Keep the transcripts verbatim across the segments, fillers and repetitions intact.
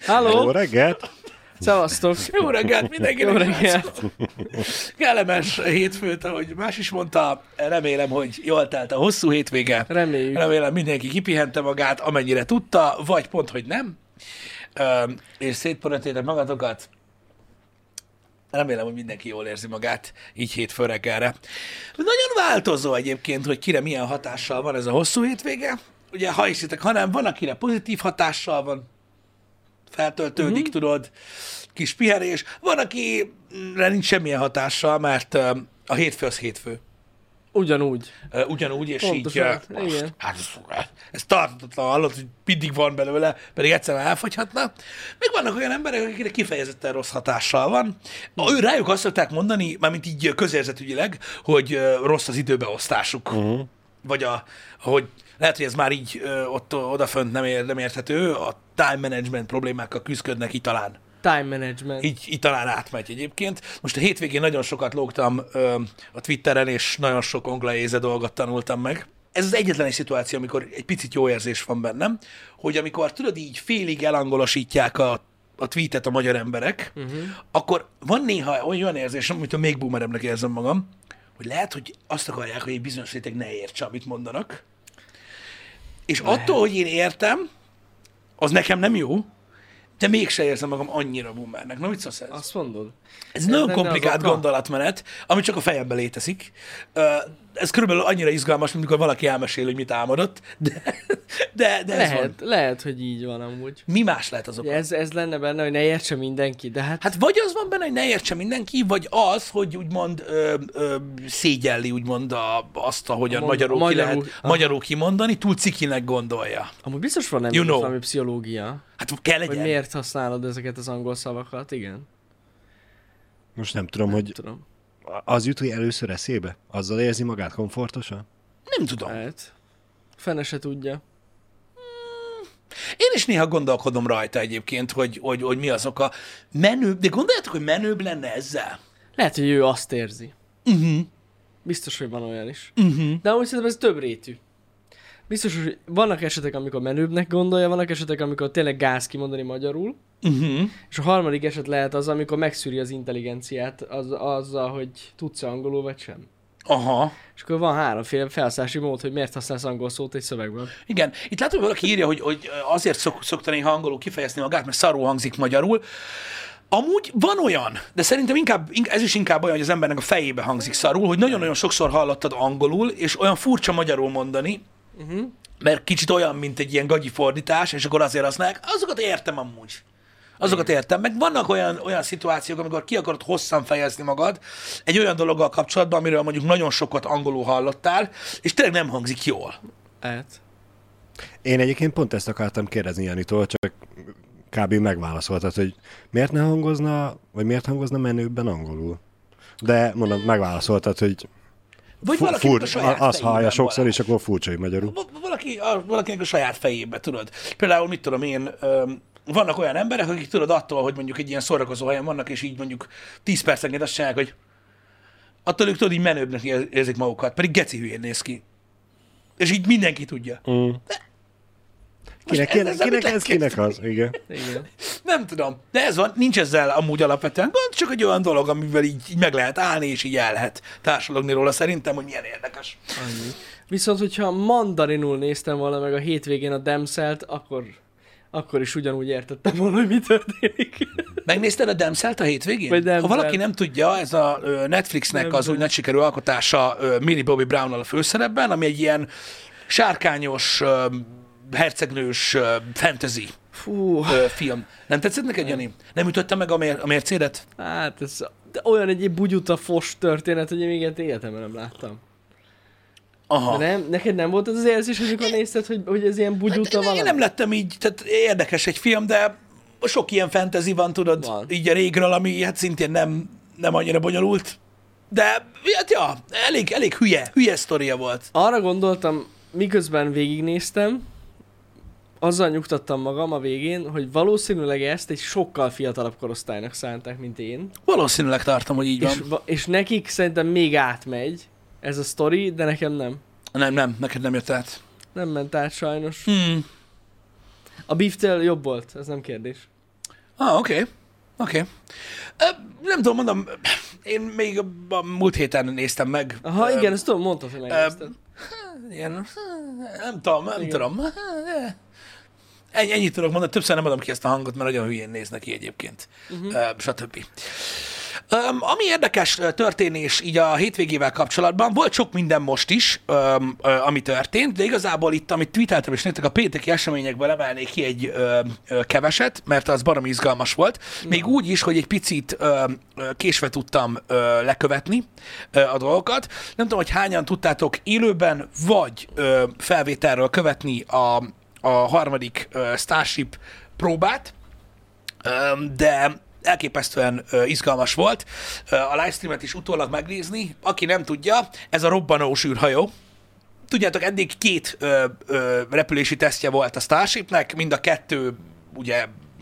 Halló! Jó reggelt! Szevasztok! Jó reggelt mindenkinek! Jó reggelt! Kellemes hétfőt, ahogy más is mondta. Remélem, hogy jól telt a hosszú hétvége. Reméljük. Remélem, mindenki kipihente magát, amennyire tudta, vagy pont, hogy nem. Ö, és szétpöröttétek magatokat. Remélem, hogy mindenki jól érzi magát, így hétfő reggelre. Nagyon változó egyébként, hogy kire milyen hatással van ez a hosszú hétvége. Ugye, ha hiszitek, hanem van, akire pozitív hatással van, feltöltődik, uh-huh. tudod, kis pihenés. Van, akire nincs semmilyen hatással, mert uh, a hétfő az hétfő. Ugyanúgy. Uh, ugyanúgy, és Pontosan, így... Uh, igen. Hát, ez tartatlan, hallod, hogy mindig van belőle, pedig egyszerűen elfogyhatna. Még vannak olyan emberek, akikre kifejezetten rossz hatással van. Ő rájuk azt szokták mondani, mármint így közérzetügyileg, hogy uh, rossz az időbeosztásuk. Uh-huh. Vagy a, ahogy lehet, hogy ez már így ö, ott odafönt nem, ér, nem érthető, a time management problémákkal küzdködnek, így talán. Time management. Így, így talán átmegy egyébként. Most a hétvégén nagyon sokat lógtam ö, a Twitteren, és nagyon sok anglaéze dolgot tanultam meg. Ez az egyetlen egy szituáció, amikor egy picit jó érzés van bennem, hogy amikor tudod, így félig elangolosítják a, a tweetet a magyar emberek, uh-huh. akkor van néha olyan érzés, amitől még boomerebbnek érzem magam, hogy lehet, hogy azt akarják, hogy egy bizonyos réteg ne értse, amit mondanak. És lehet. Attól, hogy én értem, az nekem nem jó, de mégse érzem magam annyira boomernek. Na, mit szólsz ez? Azt mondod? Ez Ez nagyon lenne komplikált az gondolatmenet, ami csak a fejemben létezik. Ez körülbelül annyira izgalmas, mint amikor valaki elmesél, hogy mit álmodott, de, de, de ez Lehet, van. lehet, hogy így van amúgy. Mi más lehet az oka? Ez, ez lenne benne, hogy ne értse mindenki, de hát... Hát vagy az van benne, hogy ne értse mindenki, vagy az, hogy úgymond ö, ö, szégyelli úgymond a, azt, ahogyan A mond- magyarul, a ki magyarul- lehet aha. magyarul kimondani, túl cikinek gondolja. Amúgy biztos van nem You know. valami pszichológia, Hát kell hogy legyen. miért használod ezeket az angol szavakat, igen. Most nem tudom, Nem hogy tudom. az jut, hogy először eszébe? Azzal érzi magát komfortosan? Nem tudom. Lehet. Fene se tudja. Én is néha gondolkodom rajta egyébként, hogy, hogy, hogy mi az oka. Menőbb, de gondoljátok, hogy menőbb lenne ezzel? Lehet, hogy ő azt érzi. Uh-huh. Biztos, hogy van olyan is. Uh-huh. De amúgy szerintem ez több rétű. Biztos, hogy vannak esetek, amikor menőbbnek gondolja, vannak esetek, amikor tényleg gáz kimondani magyarul, Uh-huh. és a harmadik eset lehet az, amikor megszűri az intelligenciát az, azzal, hogy tudsz angolul vagy sem. Aha. És akkor van háromféle felszállási mód, hogy miért használsz angol szót egy szövegben. Igen. Itt látom, hogy valaki írja, hogy, hogy azért szok, szokta néha angolul kifejezni magát, mert szarul hangzik magyarul. Amúgy van olyan, de szerintem inkább, ez is inkább olyan, hogy az embernek a fejébe hangzik szarul, hogy nagyon-nagyon sokszor hallottad angolul, és olyan furcsa magyarul mondani, Uh-huh. mert kicsit olyan, mint egy ilyen gagyi fordítás, és akkor azért használják. Azokat értem amúgy. Azokat értem. Meg vannak olyan, olyan szituációk, amikor ki akarod hosszan fejezni magad egy olyan dologgal kapcsolatban, amiről mondjuk nagyon sokat angolul hallottál, és tényleg nem hangzik jól. Lehet. Én egyébként pont ezt akartam kérdezni Janitól, csak kb. Megválaszoltad, hogy miért ne hangozna, vagy miért hangozna menőbben angolul. De mondom, megválaszoltad, hogy Vagy fu- valakinek a fur- saját az hallja fejében sokszor, Balázs. és akkor furcsa, hogy magyarul. Va- Valaki, a, valakinek a saját fejébe, tudod. Például, mit tudom én, öm, vannak olyan emberek, akik tudod attól, hogy mondjuk egy ilyen szórakozó helyen vannak, és így mondjuk tíz percenként azt csinálják, hogy attól ők tudod, így menőbbnek ér- érzik magukat, pedig geci hülyén néz ki. És így mindenki tudja. Mm. Kinek, ez- kinek, ezzel kinek mit ez, lehet kinek az? Igen. Igen. Nem tudom, de ez van, nincs ezzel amúgy alapvetően gond, csak egy olyan dolog, amivel így, így meg lehet állni, és így el lehet társalogni róla szerintem, hogy milyen érdekes. Annyi. Viszont, hogyha mandarinul néztem volna meg a hétvégén a Damselt, akkor, akkor is ugyanúgy értettem volna, hogy mi történik. Megnézted a Damselt a hétvégén? Vagy Ha Damselt. valaki nem tudja, ez a ö, Netflixnek Nem az tudom. új nagy sikerű alkotása ö, Millie Bobby Brownnal a főszerepben, ami egy ilyen sárkányos, ö, hercegnős ö, fantasy Fú, ö, film. Nem tetszett neked, Jani? Nem ütötte meg a, mér- a mércédet? hát ez de olyan egy bugyuta fos történet, hogy én még ilyet életemben nem láttam. Aha. De nem, neked nem volt az az érzés, amikor nézted, hogy, hogy ez ilyen bugyuta Én valami? nem lettem így, tehát érdekes egy film, de sok ilyen fantasy van, tudod, Van. így a régről, ami hát szintén nem, nem annyira bonyolult. De hát ja, elég, elég hülye, hülye sztoria volt. Arra gondoltam, miközben végignéztem, azzal nyugtattam magam a végén, hogy valószínűleg ezt egy sokkal fiatalabb korosztálynak szánták, mint én. Valószínűleg tartom, hogy így van. És, va- és nekik szerintem még átmegy ez a sztori, de nekem nem. Nem, nem, neked nem jött át. Nem ment át sajnos. Hmm. A Beef-tel jobb volt, ez nem kérdés. Ah, oké. Okay. Oké. Okay. Nem tudom, mondom, én még a múlt héten néztem meg. Aha, Ö, igen, ezt tudom, mondtad, hogy megnézted. ilyen, nem tudom, nem igen. tudom. Ennyi, ennyit tudok mondani, többször nem adom ki ezt a hangot, mert nagyon hülyén néznek ki egyébként, uh-huh. uh, stb. Um, ami érdekes történés így a hétvégével kapcsolatban, volt sok minden most is, um, uh, ami történt, de igazából itt, amit tweeteltem és nektek a pénteki eseményekből emelnék ki egy uh, uh, keveset, mert az baromi izgalmas volt. Még uh-huh. úgy is, hogy egy picit uh, késve tudtam uh, lekövetni uh, a dolgokat. Nem tudom, hogy hányan tudtátok élőben, vagy uh, felvételről követni a, a harmadik uh, Starship próbát, um, de elképesztően uh, izgalmas volt uh, a livestreamet is utólag megnézni. Aki nem tudja, ez a robbanós űrhajó. Tudjátok, eddig két uh, uh, repülési tesztje volt a Starshipnek, mind a kettő ugye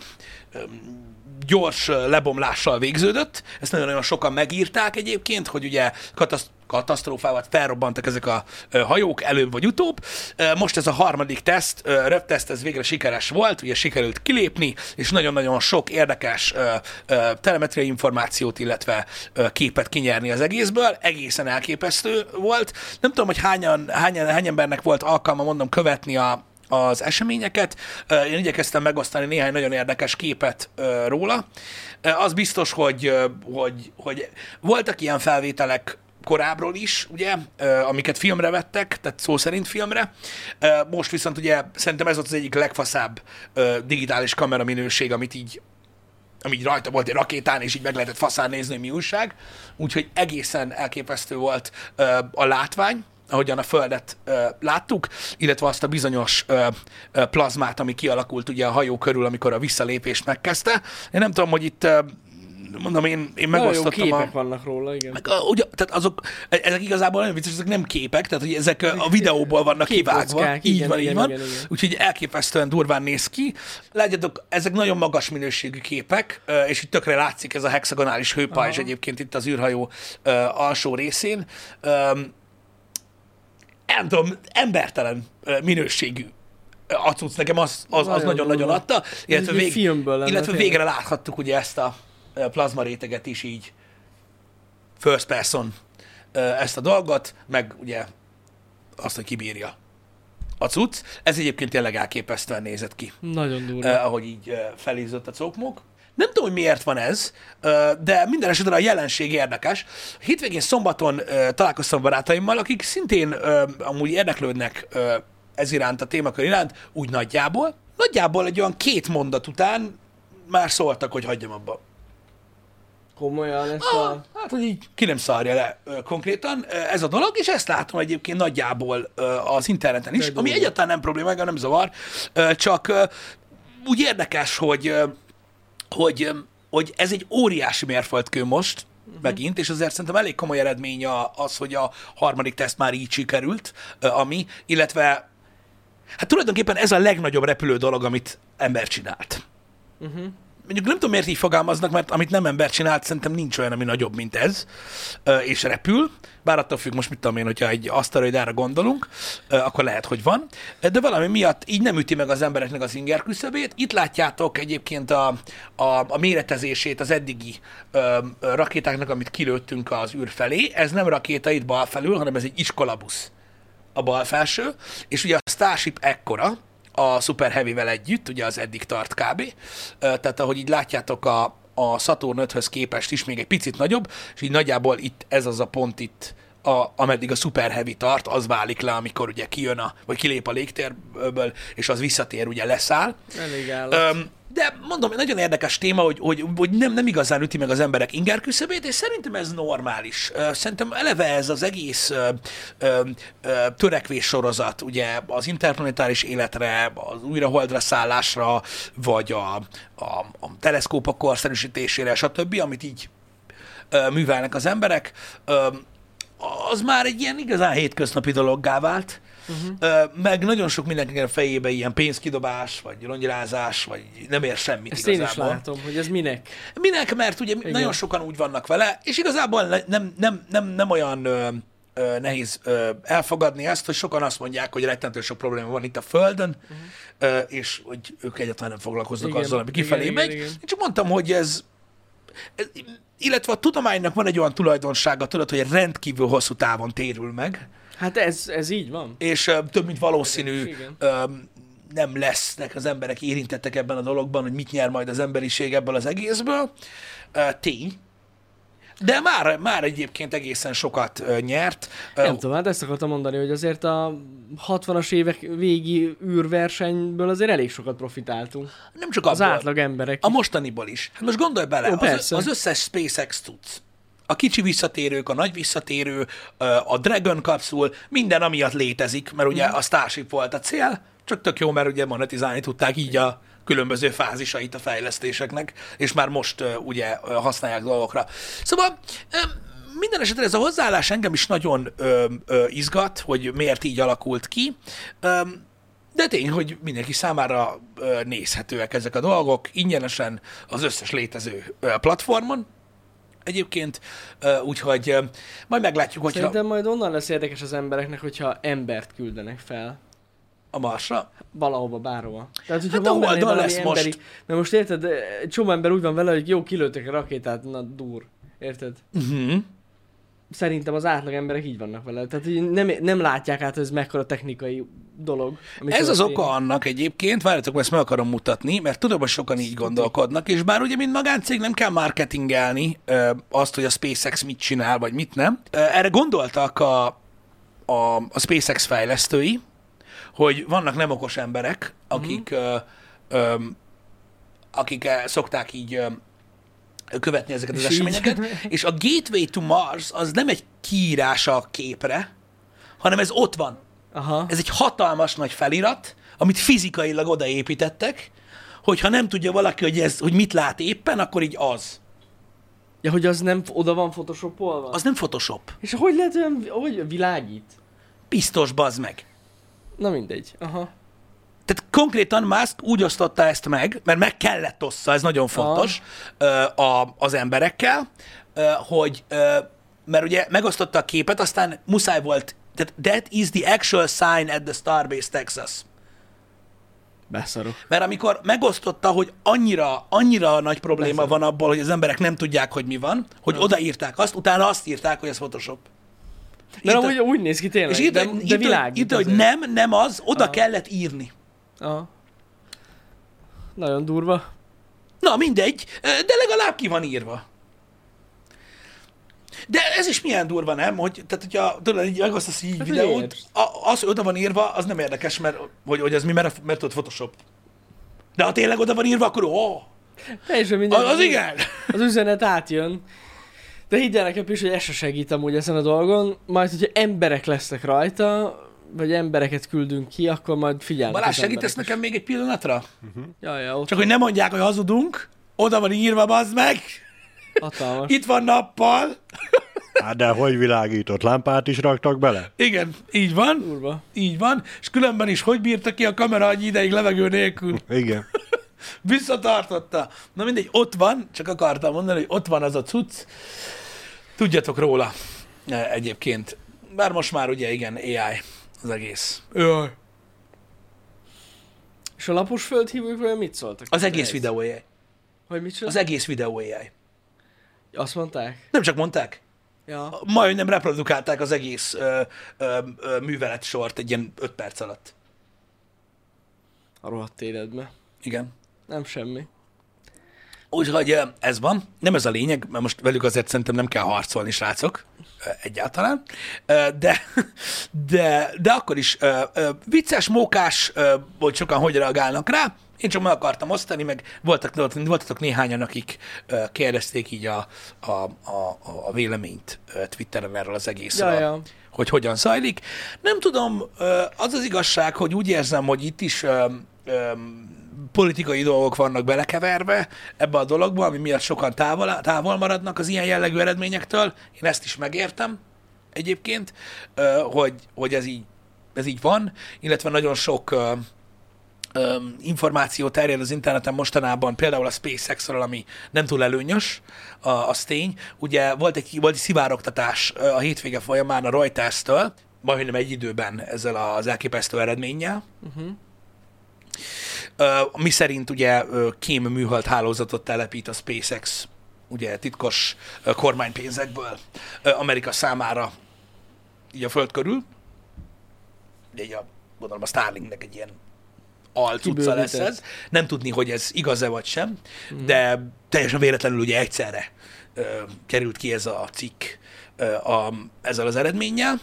um, gyors lebomlással végződött. Ezt nagyon-nagyon sokan megírták egyébként, hogy ugye kataszt- katasztrófával felrobbantak ezek a hajók előbb vagy utóbb. Most ez a harmadik teszt, röpteszt, ez végre sikeres volt, ugye sikerült kilépni, és nagyon-nagyon sok érdekes telemetriai információt, illetve képet kinyerni az egészből. Egészen elképesztő volt. Nem tudom, hogy hányan, hányan, hány embernek volt alkalma, mondom, követni a az eseményeket. Én igyekeztem megosztani néhány nagyon érdekes képet róla. Az biztos, hogy, hogy, hogy voltak ilyen felvételek korábbról is, ugye, amiket filmre vettek, tehát szó szerint filmre. Most viszont ugye szerintem ez volt az egyik legfaszább digitális kamera minőség, amit így ami így rajta volt egy rakétán, és így meg lehetett faszán nézni, hogy mi újság. Úgyhogy egészen elképesztő volt a látvány, ahogyan a Földet ö, láttuk, illetve azt a bizonyos ö, ö, plazmát, ami kialakult ugye a hajó körül, amikor a visszalépést megkezdte. Én nem tudom, hogy itt, ö, mondom, én, én megosztottam jó képek a... vannak róla, igen. Meg, a, ugye, tehát azok, ezek igazából nagyon vicces, ezek nem képek, tehát hogy ezek a videóból vannak kivágva. Így igen, van, igen, így van. Igen, igen. Úgyhogy elképesztően durván néz ki. Látjátok, ezek nagyon magas minőségű képek, és itt tökre látszik ez a hexagonális hőpajzs egyébként itt az űrhajó ö, alsó részén. Ö, nem tudom, embertelen minőségű a cucc, nekem az, az, az nagyon-nagyon adta, illetve, vég, filmből illetve végre láthattuk ugye ezt a plazma réteget is így first person ezt a dolgot, meg ugye azt, hogy kibírja a cucc. Ez egyébként tényleg elképesztően nézett ki. Nagyon durva. Eh, ahogy így felízott a cókmok. Nem tudom, hogy miért van ez, de minden esetre a jelenség érdekes. Hétvégén szombaton találkoztam barátaimmal, akik szintén amúgy érdeklődnek ez iránt, a témakör iránt, úgy nagyjából. Nagyjából egy olyan két mondat után már szóltak, hogy hagyjam abba. Komolyan ezt ah, a... Hát, hogy így ki nem szarja le konkrétan ez a dolog, és ezt látom egyébként nagyjából az interneten is, ami egyáltalán nem probléma, nem zavar, csak úgy érdekes, hogy Hogy, hogy ez egy óriási mérföldkő most, uh-huh. megint, és azért szerintem elég komoly eredmény az, hogy a harmadik teszt már így sikerült, ami, illetve hát tulajdonképpen ez a legnagyobb repülő dolog, amit ember csinált. Uh-huh. Mondjuk nem tudom, miért így fogalmaznak, mert amit nem ember csinált, szerintem nincs olyan, ami nagyobb, mint ez, és repül. Bár attól függ, most mit tudom én, hogyha egy aszteroidára gondolunk, akkor lehet, hogy van. De valami miatt így nem üti meg az embereknek az inger küszöbét. Itt látjátok egyébként a, a, a méretezését az eddigi ö, rakétáknak, amit kilőttünk az űr felé. Ez nem rakéta itt bal felül, hanem ez egy iskolabusz a bal felső. És ugye a Starship ekkora, a Super Heavy-vel együtt, ugye az eddig tart kb. Tehát ahogy így látjátok, a, a Saturn öthöz képest is még egy picit nagyobb, és így nagyjából itt ez az a pont itt, a, ameddig a Super Heavy tart, az válik le, amikor ugye kijön a, vagy kilép a légtérből, és az visszatér, ugye leszáll. Elég állat. Um, De mondom, nagyon érdekes téma, hogy, hogy, hogy nem, nem igazán üti meg az emberek inger küszöbét, és szerintem ez normális. Szerintem eleve ez az egész ö, ö, ö, törekvés sorozat, ugye az interplanetáris életre, az újraholdra szállásra, vagy a, a, a teleszkópok korszerűsítésére, stb., amit így ö, művelnek az emberek, ö, az már egy ilyen igazán hétköznapi dologgá vált. Uh-huh. Meg nagyon sok mindenkinek a fejébe ilyen pénzkidobás, vagy rongyolázás, vagy nem ér semmit ezt igazából. Ezt én is látom, hogy ez minek. Minek, mert ugye igen. Nagyon sokan úgy vannak vele, és igazából nem, nem, nem, nem olyan ö, ö, nehéz ö, elfogadni ezt, hogy sokan azt mondják, hogy rettentő sok probléma van itt a Földön, uh-huh. ö, és hogy ők egyáltalán nem foglalkoznak igen, azzal, ami kifelé igen, megy. Igen, igen. Én csak mondtam, hogy ez, ez, illetve a tudománynak van egy olyan tulajdonsága, tudod, hogy rendkívül hosszú távon térül meg. Hát ez, ez így van. És ö, több mint valószínű ö, nem lesznek az emberek érintettek ebben a dologban, hogy mit nyer majd az emberiség ebből az egészből. Ö, tény. De már, már egyébként egészen sokat ö, nyert. Nem tudom, hát ezt akartam mondani, hogy azért a hatvanas évek végi űrversenyből azért elég sokat profitáltunk. Nem csak az abból, átlag emberek. A mostaniból is. Hát most gondolj bele, Ó, az, az összes SpaceX tudsz. A kicsi visszatérők, a nagy visszatérő, a Dragon kapszul, minden amiatt létezik, mert ugye a Starship volt a cél, csak tök jó, mert ugye monetizálni tudták így a különböző fázisait a fejlesztéseknek, és már most uh, ugye uh, használják dolgokra. Szóval uh, minden esetre ez a hozzáállás engem is nagyon uh, uh, izgat, hogy miért így alakult ki, um, de tény, hogy mindenki számára uh, nézhetőek ezek a dolgok, ingyenesen az összes létező uh, platformon, egyébként, uh, úgyhogy uh, majd meglátjuk, hogyha... Szerintem majd onnan lesz érdekes az embereknek, hogyha embert küldenek fel. A Marsra? Valahova, bárhova. Tehát, hogyha Hát van a Holdon lesz emberi... most. Mert most érted, egy csomó ember úgy van vele, hogy jó, kilőttek a rakétát, na dur. Érted? Uh-huh. Szerintem az átlag emberek így vannak vele. Tehát így nem, nem látják át, hogy ez mekkora technikai dolog. Ez az oka annak egyébként, várjátok, mert ezt meg akarom mutatni, mert tudom, hogy sokan így gondolkodnak, és bár ugye, mint magáncég nem kell marketingelni ö, azt, hogy a SpaceX mit csinál, vagy mit nem. Ö, erre gondoltak a, a, a SpaceX fejlesztői, hogy vannak nem okos emberek, akik, mm. ö, ö, akik szokták így ö, követni ezeket az és eseményeket, így. És a Gateway to Mars az nem egy kiírása a képre, hanem ez ott van. Aha. Ez egy hatalmas nagy felirat, amit fizikailag odaépítettek, hogyha nem tudja valaki, hogy, ez, hogy mit lát éppen, akkor így az. Ja, hogy az nem oda van photoshopolva? Az nem Photoshop. És hogy lehet olyan, hogy világít? Biztos, bazd meg. Na mindegy. Aha. Tehát konkrétan Musk úgy osztotta ezt meg, mert meg kellett ossza, ez nagyon fontos, a, az emberekkel, hogy, mert ugye megosztotta a képet, aztán muszáj volt, tehát that is the actual sign at the Starbase Texas. Beszarok. Mert amikor megosztotta, hogy annyira, annyira nagy probléma Beszarok. van abból, hogy az emberek nem tudják, hogy mi van, hogy odaírták azt, utána azt írták, hogy ez Photoshop. Mert amúgy úgy néz ki tényleg, és de, itt, de itt, világít. Itt, hogy nem, nem az, oda Aha. kellett írni. Aha. Nagyon durva. Na mindegy, de legalább ki van írva. De ez is milyen durva, nem? Hogy, tehát, hogyha tudod, így megosztasz így hát videót, a, az, hogy oda van írva, az nem érdekes, mert hogy, hogy az mi, mert, mert ott Photoshop. De ha tényleg oda van írva, akkor ó, teljesen minden. Az, az igen. Az üzenet átjön. De higgyel nekem is, hogy ez se segít amúgy ezen a dolgon. Majd, hogyha emberek lesznek rajta, vagy embereket küldünk ki, akkor majd figyelnek. Balázs, segítesz nekem még egy pillanatra? Uh-huh. Ja, ja, ott csak hogy ne mondják, hogy hazudunk, oda van írva, bazd meg. Hatalmas. Itt van nappal. Hát de hogy világított? Lámpát is raktak bele? Igen, így van. Durva. Így van. És különben is hogy bírta ki a kamera annyi ideig levegő nélkül? Igen. Visszatartotta. Na mindegy, ott van, csak akartam mondani, hogy ott van az a cucc. Tudjatok róla egyébként. Bár most már ugye igen, á i az egész. Jaj. És a lapos földhívőkről mit szóltak? Az egész videó á i. Hogy mit csinál? Az egész videó á i. Azt mondták? Nem csak mondták. Ja. Majd nem reprodukálták az egész ö, ö, ö, művelet sort egy ilyen öt perc alatt. A rohadt életbe. Igen. Nem semmi. Úgyhogy ez van. Nem ez a lényeg, mert most velük azért szerintem nem kell harcolni, srácok. Egyáltalán. De, de, de akkor is vicces, mókás, hogy sokan hogy reagálnak rá. Én csak meg akartam osztani, meg voltak, voltatok néhányan, akik kérdezték így a, a, a, a véleményt Twitteren erről az egészről, ja, ja. hogy hogyan zajlik. Nem tudom, az az igazság, hogy úgy érzem, hogy itt is politikai dolgok vannak belekeverve ebbe a dologba, ami miatt sokan távol, távol maradnak az ilyen jellegű eredményektől. Én ezt is megértem egyébként, hogy, hogy ez, így, ez így van, illetve nagyon sok öm, információ terjed az interneten mostanában, például a SpaceX-ről, ami nem túl előnyös, a, az tény. Ugye volt egy, volt egy szivárogtatás a hétvége folyamán a Reuters-től, majdnem egy időben ezzel az elképesztő eredménnyel. Uh-huh. Mi szerint ugye kém műhold hálózatot telepít a SpaceX, ugye titkos kormánypénzekből Amerika számára így a föld körül. Ugye a, gondolom a Starlinknek egy ilyen alcucca lesz ez. Nem tudni, hogy ez igaz-e vagy sem, mm. de teljesen véletlenül ugye egyszerre ö, került ki ez a cikk ö, a, ezzel az eredménnyel.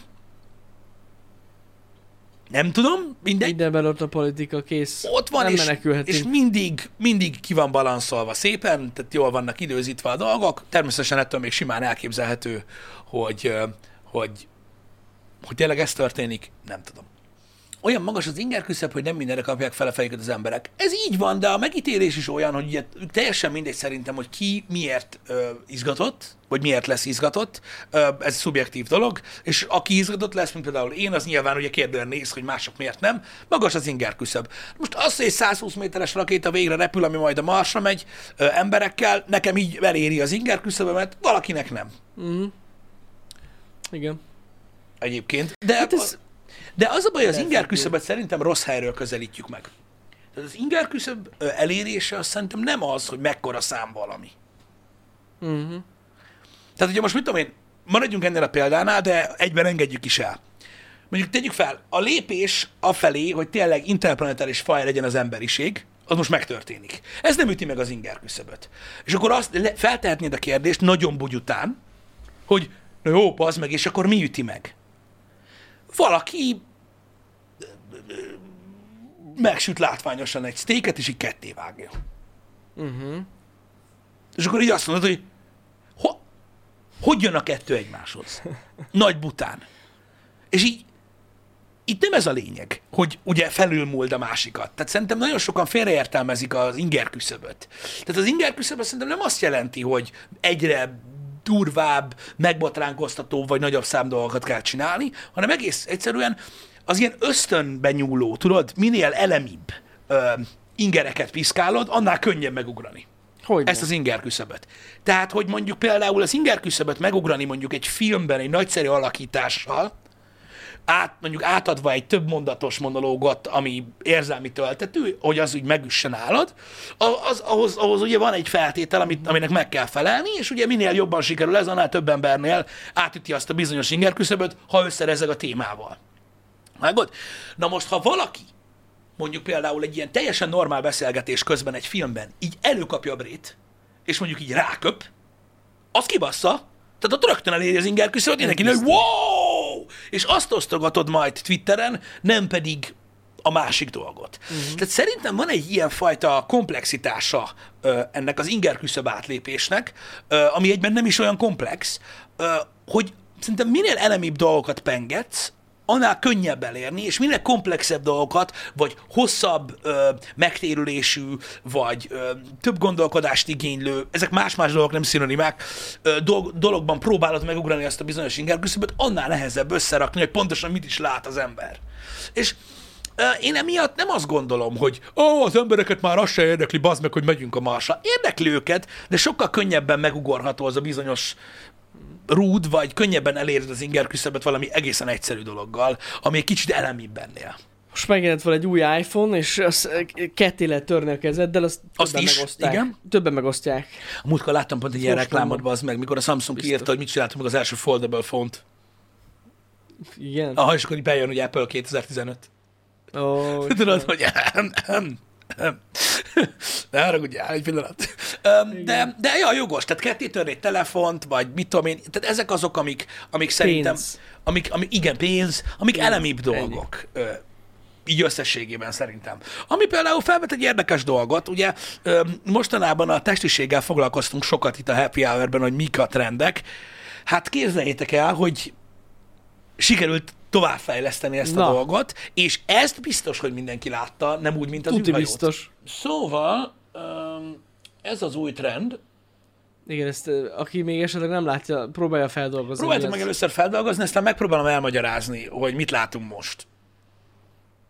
Nem tudom, mindegy. Mindenben ott a politika kész. Ott van, nem és, és mindig, mindig ki van balanszolva szépen, tehát jól vannak időzítve a dolgok. Természetesen ettől még simán elképzelhető, hogy, hogy, hogy tényleg ez történik, nem tudom. Olyan magas az ingerküszöb, hogy nem mindenre kapják fel a fejüket az emberek. Ez így van, de a megítélés is olyan, hogy ugye teljesen mindegy szerintem, hogy ki miért ö, izgatott, vagy miért lesz izgatott. Ö, ez szubjektív dolog, és aki izgatott lesz, mint például én, az nyilván ugye kérdően néz, hogy mások miért nem. Magas az ingerküszöb. Most az, hogy egy százhúsz méteres rakéta végre repül, ami majd a Marsra megy ö, emberekkel, nekem így eléri az ingerküszöbömet, valakinek nem. Mm. Igen. Egyébként. De hát ez... De az a baj, az ingerküszöbet szerintem rossz helyről közelítjük meg. Tehát az ingerküszöb elérése azt szerintem nem az, hogy mekkora szám valami. Uh-huh. Tehát ugye most mit tudom én, maradjunk ennél a példánál, de egyben engedjük is el. Mondjuk tegyük fel, a lépés afelé, hogy tényleg interplanetáris faj legyen az emberiség, az most megtörténik. Ez nem üti meg az ingerküszöböt. És akkor azt feltehetnéd a kérdést nagyon bugyután, hogy na jó, bazd meg, és akkor mi üti meg? Valaki megsüt látványosan egy sztéket, és így ketté vágja. Uh-huh. És akkor így azt mondod, hogy ho, hogy jön a kettő egymáshoz? Nagy bután. És így itt nem ez a lényeg, hogy ugye felülmúld a másikat. Tehát szerintem nagyon sokan félreértelmezik az ingerküszöböt. Tehát az ingerküszöböt szerintem nem azt jelenti, hogy egyre durvább, megbotránkoztató vagy nagyobb szám dolgokat kell csinálni, hanem egész egyszerűen az ilyen ösztönben nyúló, tudod, minél elemibb ö, ingereket piszkálod, annál könnyebb megugrani. Hogyne? Ezt az ingerküszöböt. Tehát, hogy mondjuk például az ingerküszöböt megugrani mondjuk egy filmben egy nagyszerű alakítással, át, mondjuk átadva egy több mondatos monológot, ami érzelmi töltető, hogy az úgy megüssen nálad, az, ahhoz, ahhoz ugye van egy feltétel, amit, aminek meg kell felelni, és ugye minél jobban sikerül ez, annál több embernél átüti azt a bizonyos ingerküszöböt, ha összerezeg a témával. Vágod? Na most, ha valaki mondjuk például egy ilyen teljesen normál beszélgetés közben egy filmben így előkapja a brét, és mondjuk így ráköp, az kibassza, tehát ott rögtön eléri az ingerküszöböt, mindenki hogy wow! És azt osztogatod majd Twitteren, nem pedig a másik dolgot. Uh-huh. Tehát szerintem van egy ilyen fajta komplexitása ö, ennek az ingerküszöb átlépésnek, ö, ami egyben nem is olyan komplex, ö, hogy szerintem minél elemibb dolgokat pengetsz, annál könnyebb elérni, és minél komplexebb dolgokat, vagy hosszabb ö, megtérülésű, vagy ö, több gondolkodást igénylő, ezek más-más dolgok, nem szinonimák, ö, dolog, dologban próbálod megugrani azt a bizonyos ingerküszöböt, annál nehezebb összerakni, hogy pontosan mit is lát az ember. És ö, én emiatt nem azt gondolom, hogy ó, az embereket már az se érdekli, bazd meg, hogy megyünk a Marsra. Érdekli őket, de sokkal könnyebben megugorható az a bizonyos rúd, vagy könnyebben eléred az ingerküszöböt valami egészen egyszerű dologgal, ami egy kicsit elemibb ennél. Most megjelent fel egy új iPhone, és az ketté lehet törni a kezeddel, azt, azt többen is, megosztják. igen. Többen megosztják. A múltkor láttam pont egy ilyen reklámot, bazd meg, mikor a Samsung Biztos. kiírta, hogy mit csináltunk meg az első foldable phone-t. Igen? Aha, és akkor így bejön, hogy Apple kétezer-tizenöt. Oh, Tudod, hogy ne haragudjál, egy pillanat. De, de ja, jogos, tehát ketté törni egy telefont, vagy mit tudom én, tehát ezek azok, amik, amik szerintem, amik, amik, igen, pénz, amik pénz. Elemibb dolgok. Ennyi. Így összességében szerintem. Ami például felvet egy érdekes dolgot, ugye mostanában a testiséggel foglalkoztunk sokat itt a Happy Hour-ben, hogy mik a trendek. Hát képzeljétek el, hogy sikerült továbbfejleszteni ezt Na. a dolgot, és ezt biztos, hogy mindenki látta, nem úgy, mint az Tuti űrhajót. biztos. Szóval ez az új trend. Igen, ezt aki még esetleg nem látja, próbálja feldolgozni. Próbáljuk meg először feldolgozni, aztán megpróbálom elmagyarázni, hogy mit látunk most.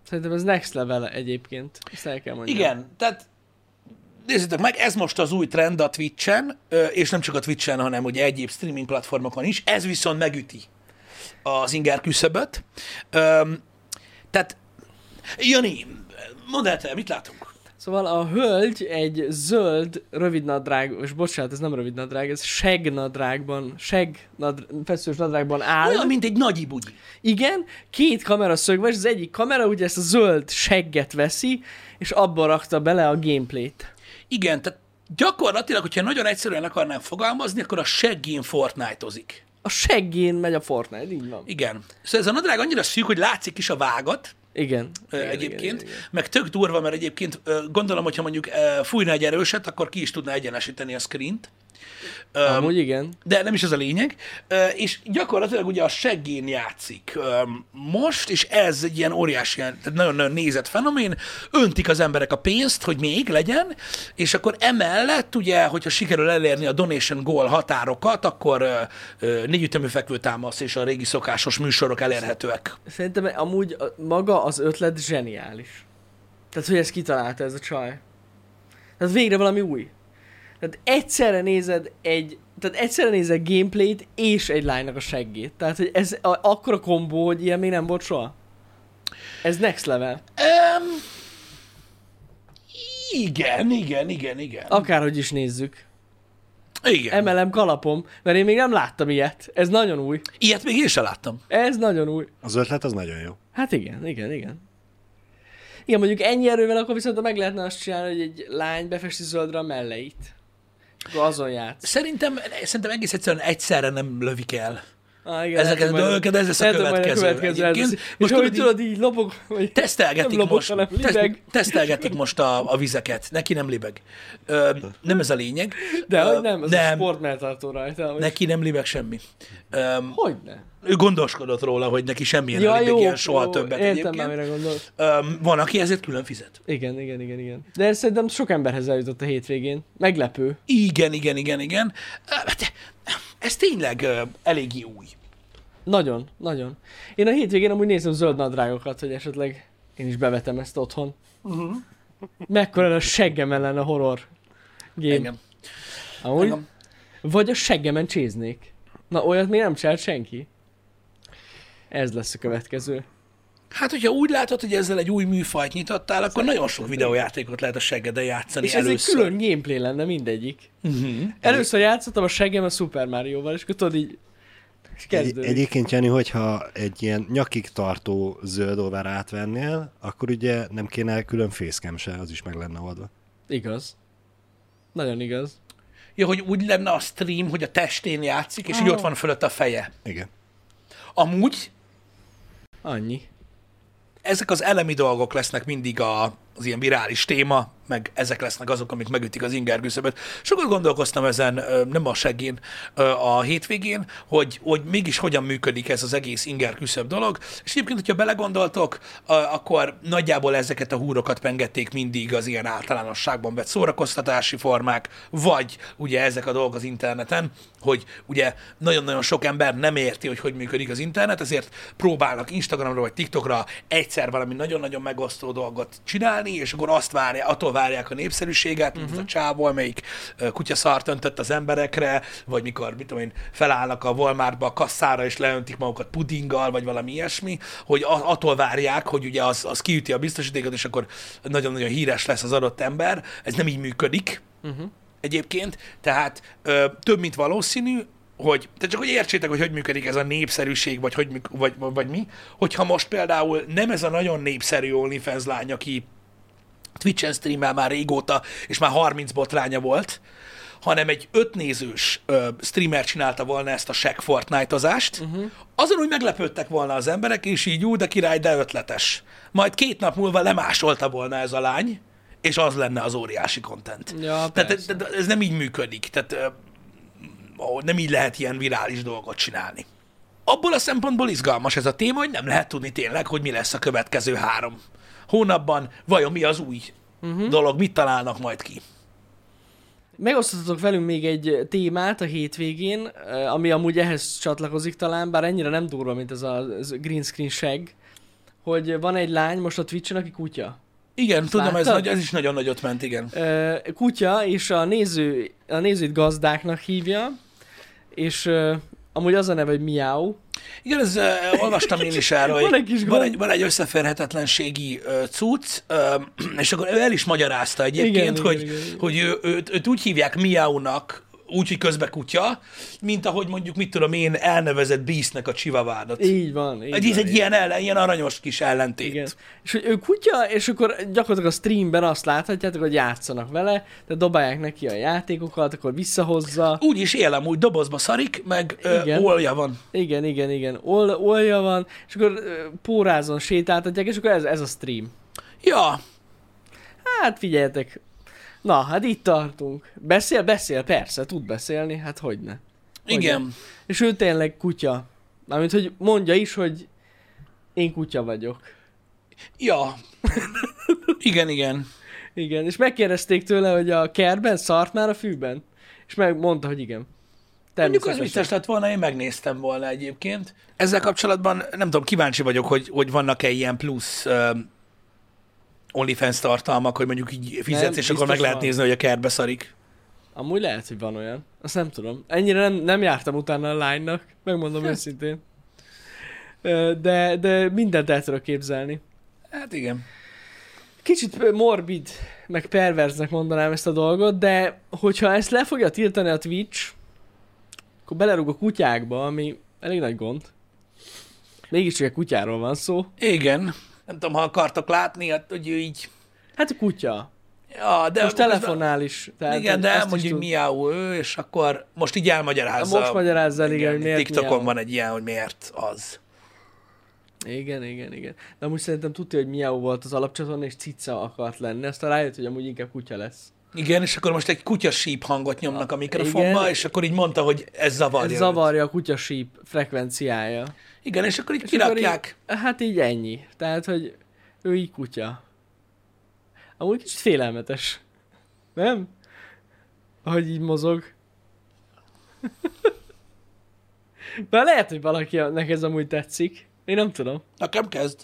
Szerintem ez next level egyébként. Ezt el kell mondjam. Igen, tehát nézzétek meg, ez most az új trend a Twitch-en, és nem csak a Twitch-en, hanem ugye egyéb streaming platformokon is. Ez viszont megüti az inger küszöböt. Tehát, Jani, mondd el te, mit látunk? Szóval a hölgy egy zöld rövidnadrág, és bocsánat, ez nem rövidnadrág, ez segnadrágban, seg nad, feszős nadrágban áll. Olyan, mint egy nagy ibugyi. Igen, két kamera szögve, és az egyik kamera ugye ezt a zöld segget veszi, és abba rakta bele a gameplayt. Igen, tehát gyakorlatilag, hogyha nagyon egyszerűen akarnám fogalmazni, akkor a seggén Fortnite-ozik. A seggén megy a Fortnite, így van. Igen. Szóval ez a nadrág annyira szűk, hogy látszik is a vágat, Igen. ö, igen egyébként, igen, igen, igen. meg tök durva, mert egyébként ö, gondolom, hogyha mondjuk ö, fújna egy erőset, akkor ki is tudná egyenesíteni a screent. Amúgy igen. De nem is ez a lényeg. Ö, És gyakorlatilag ugye a seggén játszik ö, most, és ez egy ilyen óriási, tehát nagyon-nagyon nézett fenomén. Öntik az emberek a pénzt, hogy még legyen, és akkor emellett ugye, hogyha sikerül elérni a donation goal határokat, akkor ö, ö, négyütemű fekvőtámasz és a régi szokásos műsorok elérhetőek. Szerintem amúgy a- maga az ötlet zseniális. Tehát, hogy ezt kitalálta ez a csaj. Tehát végre valami új. Tehát egyszerre nézed egy, tehát egyszerre nézed gameplayt és egy lánynak a seggét. Tehát, hogy ez a, akkora kombó, hogy ilyen még nem volt soha. Ez next level. Um, igen, igen, igen, igen. Akárhogy is nézzük. Igen. Emelem kalapom, mert én még nem láttam ilyet. Ez nagyon új. Ilyet még én sem láttam. Ez nagyon új. Az ötlet az nagyon jó. Hát igen, igen, igen. Igen, mondjuk ennyi erővel akkor viszont meg lehetne azt csinálni, hogy egy lány befesti zöldre a melleit. Akkor azon játsz. Szerintem, szerintem egész egyszerűen egyszerre nem lövik el. Ah, igen, Ezeket a lehet, dolgokat, ez lesz a lehet, hogy majd következő. következő Egyébként. lesz. És Most hogy tudod, tudod, így lobog, vagy Tesztelgetik nem lobog, most, hanem teszt, libeg. tesztelgetik most a, a vizeket. Neki nem libeg. Ö, nem ez a lényeg. De Ö, hogy nem, ez nem, a sport melltartó rajta. Hogy... neki nem libeg semmi. Ö, Hogyne? ő gondoskodott róla, hogy neki semmilyen Ja, libeg jó, ilyen soha jó, többet értem már, egyébként. mire gondolt. Ö, van, aki ezért külön fizet. Igen, igen, igen, igen. De ez szerintem sok emberhez eljutott a hétvégén. Meglepő. Igen, igen, igen, igen. Ö, de ez tényleg ö, eléggé új. Nagyon, nagyon. Én a hétvégén amúgy nézem zöld nadrágokat, hogy esetleg én is bevetem ezt otthon. Uh-huh. Mekkora a seggem ellen a horror game. Engem. Amúgy? Engem. Vagy a seggemen cséznék. Na, olyat még nem csinált senki. Ez lesz a következő. Hát, hogyha úgy látod, hogy ezzel egy új műfajt nyitottál, akkor nagyon sok videójátékot lehet a seggeden játszani És ez egy először. külön gameplay lenne mindegyik. Uh-huh. Először játszottam a seggem a Super Mario-val, és akkor tudod így... És Egy, kezdődik. egyébként, Jani, hogyha egy ilyen nyakig tartó zöld óvára átvennél, akkor ugye nem kéne külön facecam se, az is meg lenne oldva. Igaz. Nagyon igaz. Ja, hogy úgy lenne a stream, hogy a testén játszik, és Ah. így ott van fölött a feje. Igen. Amúgy Annyi. ezek az elemi dolgok lesznek mindig a, az ilyen virális téma, meg ezek lesznek azok, amik megütik az inger küszöböt. Sokat gondolkoztam ezen, ö, nem a seggén, ö, a hétvégén, hogy, hogy mégis hogyan működik ez az egész inger küszöb dolog. És egyébként, hogyha belegondoltok, ö, akkor nagyjából ezeket a húrokat pengették mindig az ilyen általánosságban vett szórakoztatási formák, vagy ugye ezek a dolgok az interneten, hogy ugye nagyon-nagyon sok ember nem érti, hogy hogy működik az internet, ezért próbálnak Instagramra vagy TikTokra egyszer valami nagyon-nagyon megosztó dolgot csinálni, és akkor azt várják, attól várják a népszerűséget, mint uh-huh. az a csávó, amelyik ö, kutyaszart öntött az emberekre, vagy mikor, mit tudom én, felállnak a Walmartba a kasszára, és leöntik magukat pudinggal, vagy valami ilyesmi, hogy a, attól várják, hogy ugye az, az kiüti a biztosítékot, és akkor nagyon-nagyon híres lesz az adott ember. Ez nem így működik uh-huh. egyébként, tehát ö, több, mint valószínű, hogy, tehát csak hogy értsétek, hogy hogy működik ez a népszerűség, vagy, hogy, műk- vagy, vagy, vagy mi, hogyha most például nem ez a nagyon népszerű OnlyFans lány, aki Twitch-en streamel már régóta, és már harminc botránya volt, hanem egy öt nézős ö, streamer csinálta volna ezt a Shaq Fortnite-ozást, uh-huh. azon úgy meglepődtek volna az emberek, és így úgy, de király, de ötletes. Majd két nap múlva lemásolta volna ez a lány, és az lenne az óriási content. Ja, tehát, tehát ez nem így működik, tehát ö, nem így lehet ilyen virális dolgot csinálni. Abból a szempontból izgalmas ez a téma, hogy nem lehet tudni tényleg, hogy mi lesz a következő három hónapban, vajon mi az új uh-huh. dolog, mit találnak majd ki. Megosztottatok velünk még egy témát a hétvégén, ami amúgy ehhez csatlakozik talán, bár ennyire nem durva, mint ez a green screen seg, hogy van egy lány most a Twitch-en, aki kutya. Igen, tudom, ez, Láttad? nagy, ez is nagyon nagyot ment, igen. Ö, kutya, és a, néző, a nézőit gazdáknak hívja, és ö, amúgy az a neve, hogy Miau. Igen, ez, uh, olvastam én is erről, Van hogy egy kis van, gond. egy, van egy összeférhetetlenségi uh, cucc, uh, és akkor ő el is magyarázta egyébként, Igen, hogy, igen, igen, igen. hogy ő, őt, őt úgy hívják Miaunak, úgy, hogy közbe kutya, mint ahogy mondjuk, mit tudom én, elnevezett Beastnek a Chihuahuádat. Így van. Így Ez van, egy így. ilyen, ellen, ilyen aranyos kis ellentét. Igen. És hogy ő kutya, és akkor gyakorlatilag a streamben azt láthatjátok, hogy játszanak vele, tehát dobálják neki a játékokat, akkor visszahozza. Úgy is él amúgy, dobozba szarik, meg Igen. uh, olja van. Igen, igen, igen. Ol, olja van, és akkor ö, pórázon sétáltatják, és akkor ez, ez a stream. Ja, Hát figyeljetek. Na, hát itt tartunk. Beszél, beszél, persze, tud beszélni, hát hogyne. Hogyne. igen. És ő tényleg kutya. Mármint, hogy mondja is, hogy én kutya vagyok. Ja. Igen, igen. Igen, és megkérdezték tőle, hogy a kertben szart már a fűben? És megmondta, hogy igen. Mondjuk az Természetesen. vicces lett volna, én megnéztem volna egyébként. Ezzel kapcsolatban nem tudom, kíváncsi vagyok, hogy, hogy vannak-e ilyen plusz um, OnlyFans tartalmak, hogy mondjuk így fizetsz, Nem, és biztos akkor meg lehet van. nézni, hogy a kertbe szarik. Amúgy lehet, hogy van olyan. Azt nem tudom. Ennyire nem, nem jártam utána a lánynak, megmondom őszintén. Ö, De, de mindent el tudok képzelni. Hát igen. Kicsit morbid, meg perverznek mondanám ezt a dolgot, de hogyha ezt le fogja tiltani a Twitch, akkor belerúg a kutyákba, ami elég nagy gond. Mégis csak egy kutyáról van szó. Igen. Nem tudom, ha akartok látni, hát hogy ő így... Hát a kutya. Ja, de Most telefonál is. Tehát Igen, de ezt is elmondjuk tud- miáó ő, és akkor most így elmagyarázza. Most magyarázza el, igen, hogy miért TikTokon miáó. van egy ilyen, hogy miért az. Igen, igen, igen. De amúgy szerintem tudja, hogy Miau volt az alapcsatorna, és cica akart lenni. Aztán rájött, hogy amúgy inkább kutya lesz. Igen, és akkor most egy kutyasíp hangot nyomnak a mikrofonba, Igen. és akkor így mondta, hogy ez zavarja. Ez őt. zavarja a kutyasíp frekvenciája. Igen, és akkor így És kirakják. Akkor így, hát így ennyi. Tehát, hogy ő így kutya. Amúgy kicsit félelmetes. Nem? Ahogy így mozog. Bár lehet, hogy valakinek ez amúgy tetszik. Én nem tudom. Nekem kezd.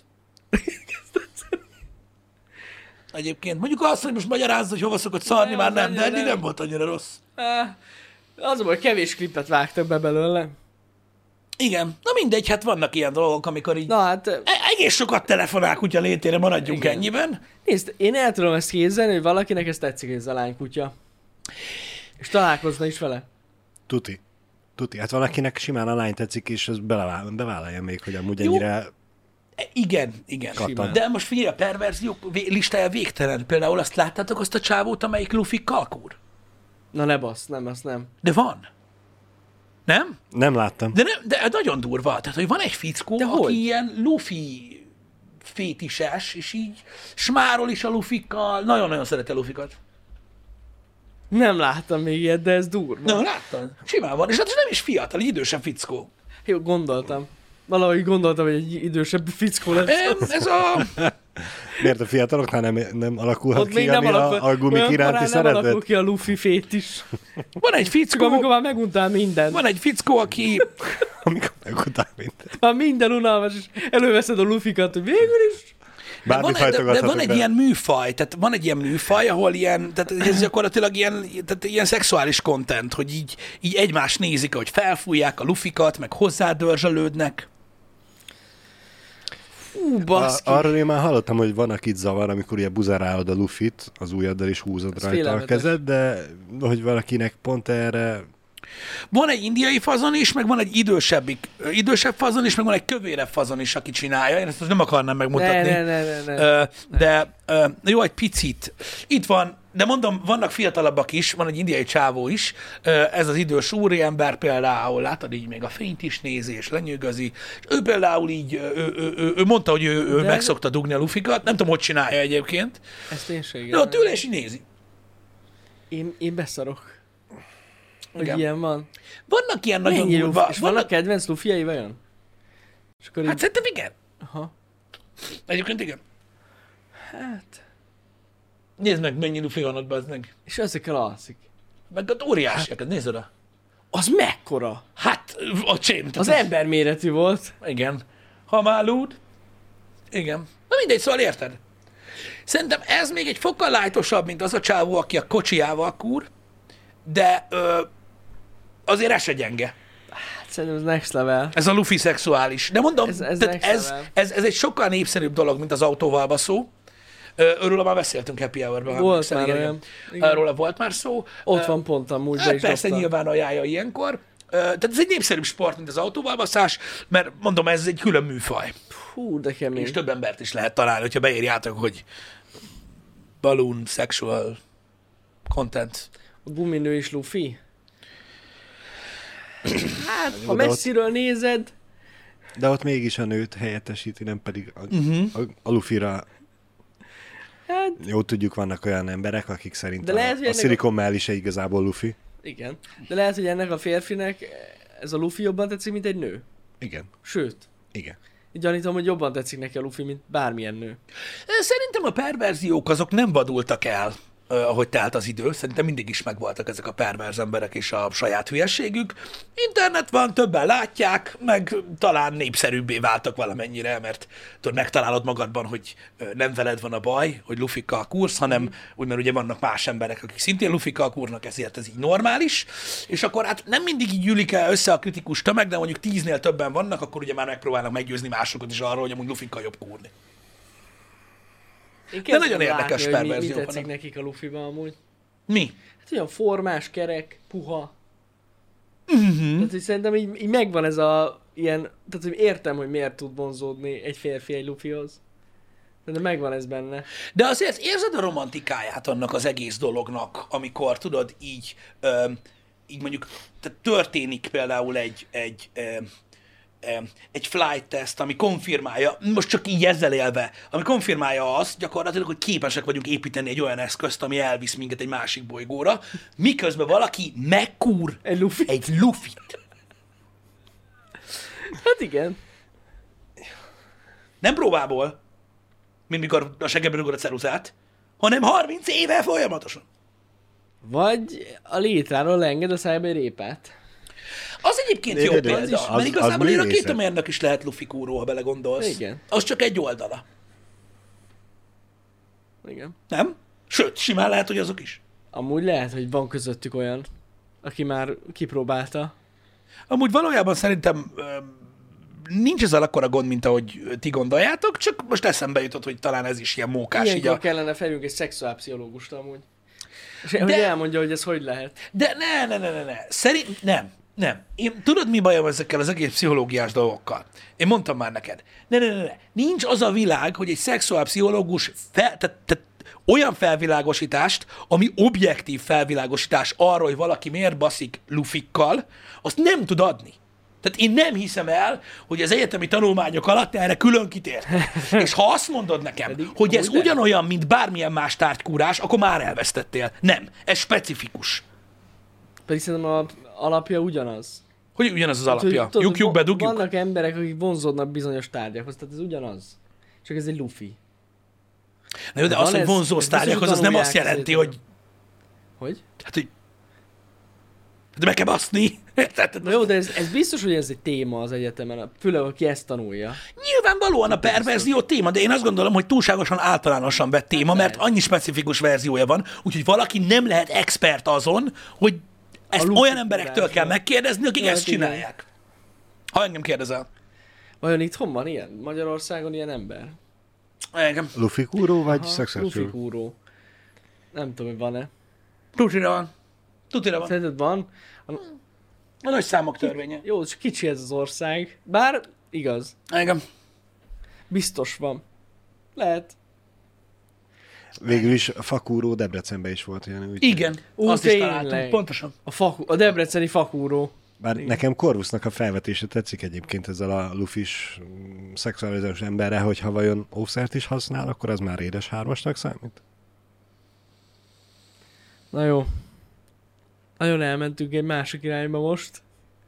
Egyébként mondjuk azt, hogy most magyarázza, hogy hova szokott szarni, Nem, már az nem, de annyira eddig nem. nem volt annyira rossz. Ah, az a baj, kevés klipet vágtak be belőle. Igen, na mindegy, hát vannak ilyen dolgok, amikor így Na hát, E- egész sokat telefonál kutya létére, maradjunk Igen. ennyiben. nézd, én el tudom ezt képzelni, hogy valakinek ez tetszik, ez a lánykutya. És találkozna is vele. Tuti. Tuti. Hát van, akinek simán a lány tetszik, és ez belevál, bevállalja még, hogy amúgy Jó. ennyire... E, Igen, igen. Kattan. De most figyelj, a perverziók vé- listája végtelen. Például azt láttátok azt a csávót, amelyik Luffy kalkúr? Na ne basz, nem, azt nem. De van. Nem? Nem láttam. De, nem, de nagyon durva. Tehát, hogy van egy fickó, De aki hogy? ilyen Luffy fétises, és így smárol is a Lufikkal. Nagyon-nagyon szereti a Lufikat. Nem láttam még ilyet, de ez durva. Nem, láttad? Simán van. És hát ez nem is fiatal, egy idősebb fickó. Jó, gondoltam. Valahogy gondoltam, hogy egy idősebb fickó lesz. Em, Ez a... Miért a fiataloknál nem, nem alakulhat Ott ki, még nem ami alakul, a, a gumik olyan iránti korán nem alakul szeretet? ki a Luffy fét is. Van egy Csak fickó, amikor már meguntál mindent. van egy fickó, aki... Amikor megutál minden. Már minden unalmas, és előveszed a Luffy-kat, hogy végül is. De Bármi van, de, de hajtogathatok van egy be. ilyen műfaj, tehát van egy ilyen műfaj, ahol ilyen, tehát ez gyakorlatilag ilyen, tehát ilyen szexuális content, hogy így, így egymást nézik, hogy felfújják a lufikat, meg hozzádörzsölődnek. Ú, A, baszki. arról én már hallottam, hogy van, akit zavar, amikor ugye buzerálod a Luffit, az ujjaddal is húzod Ez rajta a félelmetes. kezed, de hogy valakinek pont erre... Van egy indiai fazon is, meg van egy idősebb, idősebb fazon is, meg van egy kövérebb fazon is, aki csinálja. Én ezt most nem akarnám Ne, megmutatni. ne, ne, ne, ne. Ö, de ö, jó, egy picit. Itt van, de mondom, vannak fiatalabbak is, van egy indiai csávó is, ö, ez az idős úriember például, látod, így még a fényt is nézi, és lenyűgözi. És ő például így, ő, ő, ő, ő, ő mondta, hogy ő, ő De- meg szokta dugni a lufikat, nem tudom, hogy csinálja egyébként, Ezt én se de igen. ott ül és így nézi. Én, én beszarok. Hogy Igen. ilyen van. Vannak ilyen nagyon Mennyi durva, Luffy? És vannak vannak, kedvenc Luffy-jei vajon? És akkor hát így... szerintem igen. Aha. Egyébként igen. Hát... Nézd meg, mennyi lufi van ott, bazd meg. És ezekkel alszik. Meg ott óriásiak, nézd oda. Az mekkora? Hát, a csém. Az ember méretű volt. Igen. Ha már lúd. Igen. Na mindegy, szóval érted? Szerintem ez még egy fokkal lájtosabb, mint az a csávó, aki a kocsijával kúr, de ö, azért ez se gyenge. Hát szerintem ez next level. Ez a lufi szexuális. De mondom, Ez- ez tehát next ez, level. ez, ez egy sokkal népszerűbb dolog, mint az autóval baszó. Ö, Örülő már beszéltünk Happy Hour-ban. ha Volt emlékszel, már igen, olyan. igen. Róla volt már szó. Ott Ö, van pont amúgy, be Hát is persze, dobtam. nyilván ajánlja ilyenkor. Ö, Tehát ez egy népszerűbb sport, mint az autóval baszás, mert mondom, ez egy külön műfaj. Hú, de kemény. És több embert is lehet találni, hogyha beírjátok, hogy balloon sexual content. A guminő is lufi? Hát, ha de ott- messziről nézed, De ott mégis a nőt helyettesíti, nem pedig a, Uh-huh. a, a lufira. hát Jó tudjuk, vannak olyan emberek, akik szerint De a, lehet, hogy a ennek Silicon Valley se igazából lufi. igen. De lehet, hogy ennek a férfinek ez a lufi jobban tetszik, mint egy nő. Igen, Sőt, igen. így gyanítom, hogy jobban tetszik neki a lufi, mint bármilyen nő. Szerintem a perverziók azok nem vadultak el, eh, ahogy telt az idő. Szerintem mindig is megvoltak ezek a perverz emberek és a saját hülyeségük. Internet van, többen látják, meg talán népszerűbbé váltak valamennyire, mert tudod, megtalálod magadban, hogy eh, nem veled van a baj, hogy lufikkal kúrsz, hanem úgy, mert ugye vannak más emberek, akik szintén lufikkal kúrnak, ezért ez így normális. És akkor hát nem mindig így gyűlik el össze a kritikus tömeg, de mondjuk tíznél többen vannak, akkor ugye már megpróbálnak meggyőzni másokat is arról, hogy amúgy lufikkal jobb kúrni. Én De nagyon kezdem érdekes látni, hogy mi, mi perverziók tetszik vannak. nekik a lufiban amúgy. Mi? Hát olyan formás, kerek, puha. Uh-huh. Tehát, hogy szerintem így, így megvan ez a ilyen, tehát hogy értem, hogy miért tud vonzódni egy férfi egy lufihoz. De megvan ez benne. De azért érzed a romantikáját annak az egész dolognak, amikor tudod így, ö, így mondjuk tehát történik például egy, egy, ö, ö, egy flight test, ami konfirmálja, most csak így ezzel élve, ami konfirmálja azt gyakorlatilag, hogy képesek vagyunk építeni egy olyan eszközt, ami elvisz minket egy másik bolygóra, miközben valaki megkúr Egy lufi. egy lufit. Hát igen. Nem próbából, mint mikor a seggedbe rugod a ceruzát, hanem harminc éve folyamatosan. Vagy a létráról leenged a szájba egy répát. Az egyébként De- jó de- de- példa, az- mert az igazából én a művészet. rakétamérnök is lehet lufikúró, ha belegondolsz. Igen. Az csak egy oldala, Igen. nem? Sőt, simán lehet, hogy azok is. Amúgy lehet, hogy van közöttük olyan, aki már kipróbálta. Amúgy valójában szerintem ö, nincs ezzel akkora gond, mint ahogy ti gondoljátok, csak most eszembe jutott, hogy talán ez is ilyen mókás. Így Ilyenkor a... kellene feljünk egy szexuálpszichológust amúgy. És hogy elmondja, hogy ez hogy lehet. De ne, ne, ne, ne, ne. Szerint nem. Nem. Én, tudod, mi bajom ezekkel az egész pszichológiás dolgokkal? Én mondtam már neked. Ne, ne, ne, ne. Nincs az a világ, hogy egy szexuálpszichológus fel, tehát, tehát olyan felvilágosítást, ami objektív felvilágosítás arról, hogy valaki miért baszik lufikkal, azt nem tud adni. Tehát én nem hiszem el, hogy az egyetemi tanulmányok alatt erre külön kitért. És ha azt mondod nekem, Pedig hogy ez amúgy nem. ugyanolyan, mint bármilyen más tárgykúrás, akkor már elvesztettél. Nem. Ez specifikus. Pedig szerintem a alapja ugyanaz. Hogy ugyanaz az Hát, hogy alapja. tudod, Lyukjuk, van- bedugjuk. Vannak emberek, akik vonzódnak bizonyos tárgyakhoz, tehát ez ugyanaz. Csak ez egy lufi. Na jó, de Van az, hogy ez- vonzó ez biztos, sztárgyakhoz, hogy az nem azt tanulják jelenti, ezért. hogy Hogy? hát, hogy de meg kell baszni. Érted? Na jó, de ez, ez biztos, hogy ez egy téma az egyetemen, főleg aki ezt tanulja. Nyilvánvalóan a perverzió téma, de én azt gondolom, hogy túlságosan általánosan vett téma, mert annyi specifikus verziója van, úgyhogy valaki nem lehet expert azon, hogy ezt lufi olyan emberektől tudásra. kell megkérdezni, akik Hát ezt igen. csinálják. Ha engem kérdezel. Vajon itthon van ilyen? Magyarországon ilyen ember? Engem. Lufi kúró vagy Aha, szexuális? lufi kúró. Nem tudom, hogy van-e. Tutira van. Tutira van. Szerinted van? A, A nagy számok törvénye. jó, csak kicsi ez az ország. Bár igaz, Engem. biztos van. Lehet. Végül is a fakúró Debrecenben is volt ilyen. Úgy, Igen. Ú, Azt is tényleg. találtunk. Pontosan. A, fakú, a debreceni fakúró. Bár nekem Corvusnak a felvetése tetszik egyébként ezzel a lufis mm, szexuális emberre, hogy ha vajon óvszert is használ, akkor az már édes hármasnak számít? Na jó. Nagyon elmentünk egy másik irányba most.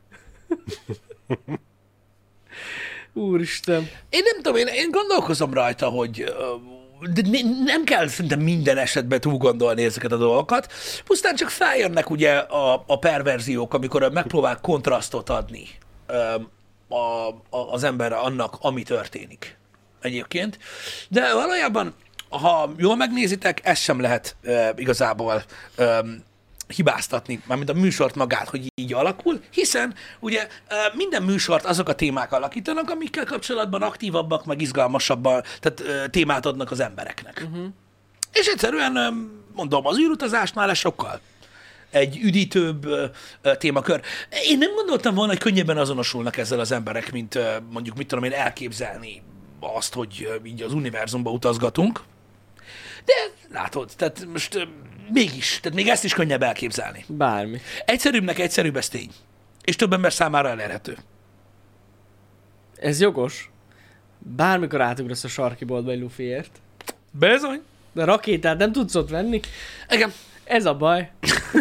Úristen. Én nem tudom, én, én gondolkozom rajta, hogy ö, de ne- nem kell szerintem minden esetben túl gondolni ezeket a dolgokat, pusztán csak feljönnek ugye a, a perverziók, amikor megpróbál kontrasztot adni ö, a, a, az emberre annak, ami történik. egyébként. De valójában, ha jól megnézitek, ezt sem lehet uh, igazából um, hibáztatni, mármint a műsort magát, hogy így alakul, hiszen ugye uh, minden műsort azok a témák alakítanak, amikkel kapcsolatban aktívabbak, meg izgalmasabban, tehát uh, témát adnak az embereknek. Uh-huh. És egyszerűen, um, mondom, az űrutazásnál ez sokkal egy üdítőbb uh, témakör. Én nem gondoltam volna, hogy könnyebben azonosulnak ezzel az emberek, mint uh, mondjuk, mit tudom én, elképzelni azt, hogy uh, így az univerzumba utazgatunk. De látod, tehát most uh, mégis, tehát még ezt is könnyebb elképzelni. Bármi. Egyszerűbbnek egyszerűbb, ez tény. És több ember számára elérhető. Ez jogos. Bármikor átugrasz a sarki boltba egy lufiért. Bizony. De rakétát nem tudsz ott venni. Igen. Ez a baj.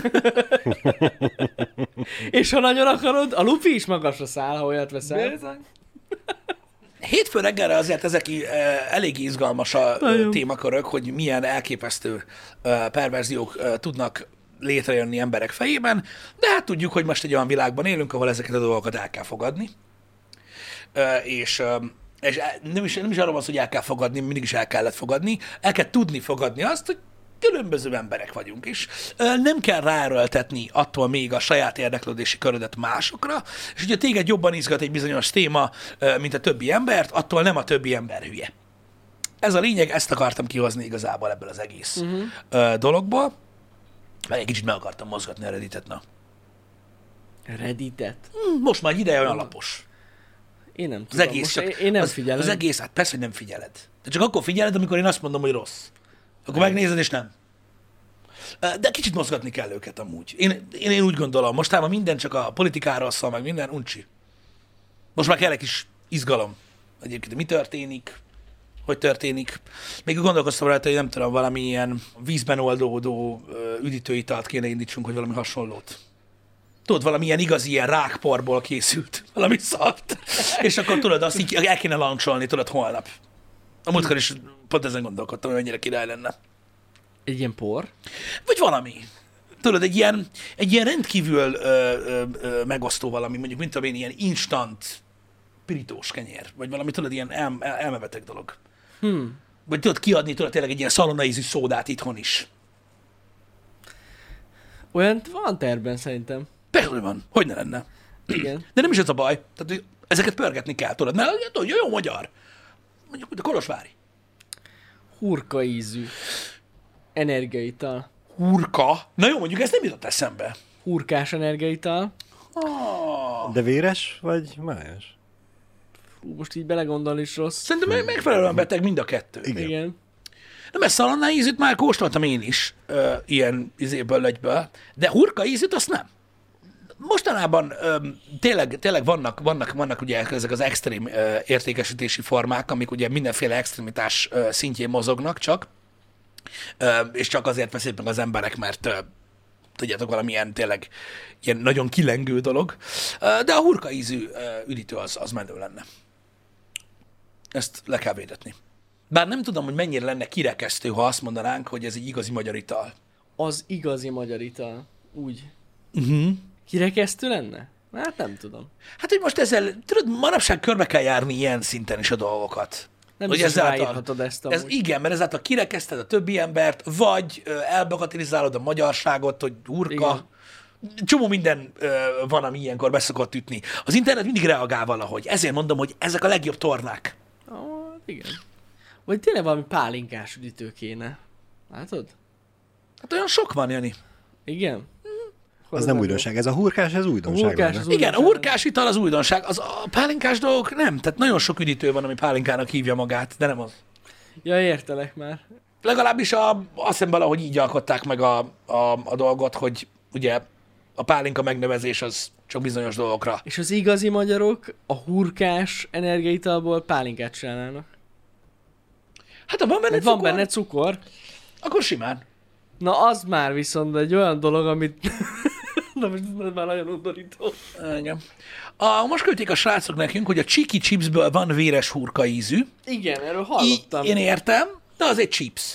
És ha nagyon akarod, a lufi is magasra száll, ha olyat veszel. Bizony. Hétfő reggelre azért ezek uh, elég izgalmas a uh, témakörök, hogy milyen elképesztő uh, perverziók uh, tudnak létrejönni emberek fejében, de hát tudjuk, hogy most egy olyan világban élünk, ahol ezeket a dolgokat el kell fogadni. Uh, és uh, és nem is, nem is arról van szó, hogy el kell fogadni, mindig is el kellett fogadni, el kell tudni fogadni azt, hogy különböző emberek vagyunk is. Nem kell ráerőltetni attól még a saját érdeklődési körödet másokra, és hogyha téged jobban izgat egy bizonyos téma, mint a többi embert, attól nem a többi ember hülye. Ez a lényeg, ezt akartam kihozni igazából ebből az egész uh-huh. dologból. Meg egy kicsit meg akartam mozgatni a Redditet, na. Redditet? Most már egy ideje olyan lapos. Én nem tudom. Az egész, csak, én, én nem az, figyelem. Az egész, hát persze, hogy nem figyeled. De csak akkor figyeled, amikor én azt mondom, hogy rossz. Akkor megnézed, és nem. De kicsit mozgatni kell őket amúgy. Én, én, én úgy gondolom, mostában minden csak a politikáról szól, meg minden uncsi. Most már kell egy kis izgalom. Egyébként mi történik, hogy történik. Még gondolkoztam rajta, hogy nem tudom, valami ilyen vízben oldódó üdítőitalt kéne indítsunk, hogy valami hasonlót. Tudod, valami ilyen igazi, ilyen rákporból készült, valami szart. És akkor tudod, azt így el kéne lancsolni, tudod, holnap. A múltkor is pont ezen gondolkodtam, hogy mennyire király lenne. Egy ilyen por? Vagy valami. Tudod, egy ilyen, egy ilyen rendkívül ö, ö, ö, megosztó valami, mondjuk, mint tudom én, ilyen instant pirítós kenyér. Vagy valami, tudod, ilyen el, el, elmebeteg dolog. Hmm. Vagy tudod kiadni, tudod, tényleg egy ilyen szalonaízű szódát itthon is. Olyan van tervben szerintem. Persze, hogy van. Hogy ne lenne. Igen. De nem is ez a baj. Tehát, hogy ezeket pörgetni kell, tudod. Mert tudod, jó magyar. Mondjuk, mint a Kolozsvári. Hurka ízű. Energiaital. Hurka? Na jó, mondjuk ez nem jutott eszembe. Hurkás energiaital. Oh. De véres vagy májas? Hú, most így belegondolni is rossz. Szerintem meg megfelelően beteg mind a kettő. Igen. Igen. Nem, ezt szalonnál ízűt már kóstoltam én is, ö, ilyen izéből, legyből, de hurka ízűt azt nem. Mostanában ö, tényleg, tényleg vannak, vannak, vannak ugye ezek az extrém ö, értékesítési formák, amik ugye mindenféle extremitás ö, szintjén mozognak csak, ö, és csak azért veszik meg az emberek, mert ö, tudjátok, valamilyen tényleg ilyen nagyon kilengő dolog, ö, de a hurka ízű ö, üdítő az, az menő lenne. Ezt le kell védetni. Bár nem tudom, hogy mennyire lenne kirekesztő, ha azt mondanánk, hogy ez egy igazi magyar ital. Az igazi magyar ital. Úgy. Uh-huh. Kirekesztő lenne? Hát nem tudom. Hát, hogy most ezzel, tudod, manapság körbe kell járni ilyen szinten is a dolgokat. Nem hogy biztos ezáltal- ráírhatod ezt amúgy. Ez igen, mert ezáltal kirekeszted a többi embert, vagy ö, elbagatilizálod a magyarságot, hogy hurka. Csomó minden ö, van, ami ilyenkor beszokott ütni. Az internet mindig reagál valahogy. Ezért mondom, hogy ezek a legjobb tornák. Ah, igen. Vagy tényleg valami pálinkás üdítő kéne. Látod? Hát olyan sok van, Jani. Igen? Az nem újdonság, ez a hurkás, ez újdonság. hurkás lenne. az Igen, a újdonság. hurkás ital az újdonság, az a pálinkás dolgok nem. Tehát nagyon sok üdítő van, ami pálinkának hívja magát, de nem az. Ja, értelek már. Legalábbis a, azt hiszem valahogy így alkották meg a, a, a dolgot, hogy ugye a pálinka megnevezés az csak bizonyos dolgokra. És az igazi magyarok a hurkás energiaitalból pálinkát csinálnának. Hát ha van benne Mert van cukor, benne cukor. akkor simán. Na az már viszont egy olyan dolog, amit... Na most ez már nagyon undorító. Igen. A, most küldték a srácok nekünk, hogy a Cheeky Chipsből van véres hurka ízű. Igen, erről Így, hallottam. én értem, de az egy chips.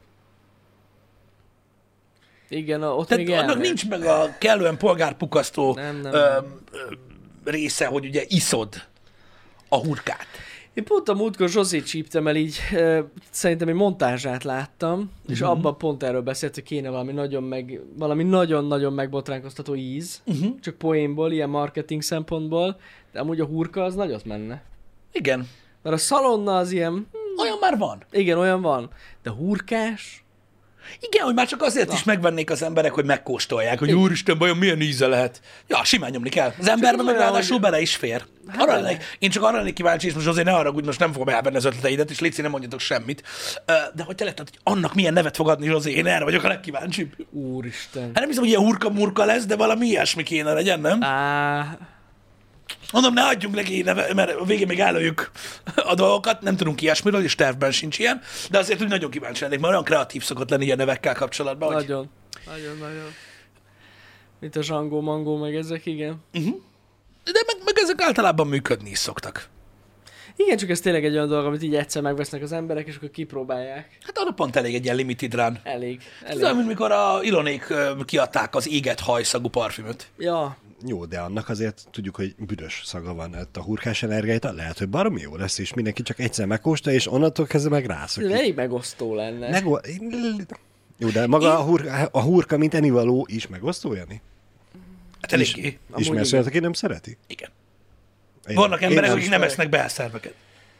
Igen, a- ott Tehát még annak elmegy. nincs meg a kellően polgárpukasztó Nem, nem, ö, nem. ö, része, hogy ugye iszod a hurkát. Én pont a múltkor Zsozét csíptem el így, e, szerintem egy montázsát láttam, és Uh-huh. abban pont erről beszélt, hogy kéne valami nagyon meg, valami nagyon-nagyon megbotránkoztató íz, Uh-huh. csak poénból, ilyen marketing szempontból, de amúgy a hurka az nagyot menne. Igen. Mert a szalonna az ilyen, Olyan már van. igen, olyan van, de hurkás, Igen, hogy már csak azért Na. is megvennék az emberek, hogy megkóstolják, hogy úristen, vajon milyen íze lehet. Ja, simán nyomni kell. Az emberben meg olyan, ráadásul hogy- bele is fér. Hát Arra bele. lennék, én csak arra lennék kíváncsi, és most azért ne haragudj, most nem fogom elvenni az ötleteidet, és légy színe, nem mondjatok semmit. Ö, De hogy te lehet, hogy annak milyen nevet fog adni, Zsozé, én erre vagyok a legkíváncsibb. úristen. Hát nem hiszem, hogy ilyen hurka-murka lesz, de valami ilyesmi kéne legyen, nem? Á, Mondom, ne adjunk neki neve, mert a végén még előjük a dolgokat, nem tudunk ilyesmiről, és tervben sincs ilyen, de azért úgy nagyon kíváncsi lennék, mert olyan kreatív szokott lenni ilyen nevekkel kapcsolatban, hogy... nagyon, nagyon, nagyon. Mint a zsangó, mangó, meg ezek, igen. Uh-huh. De meg, meg ezek általában működni is szoktak. Igen, csak ez tényleg egy olyan dolog, amit így egyszer megvesznek az emberek, és akkor kipróbálják. Hát arra pont elég egy ilyen limited run. Elég, elég. Tudom, mint mikor a Ilonék ö, kiadták az éget hajszagú parfümöt. Ja, Jó, de annak azért tudjuk, hogy büdös szaga van. Hát a hurkás energiáit lehet, hogy baromi jó lesz, és mindenki csak egyszer megkóstolja, és onnantól kezdve meg ez rászokik. elég megosztó lenne. Meg... Jó, de maga a, hurka, a hurka, mint ennivaló is megosztó, Jani? Hát eléggé. Amúgy Ismersz igen. olyat, aki nem szereti? Igen. Én- Vannak én emberek, nem. akik nem esznek belszerveket.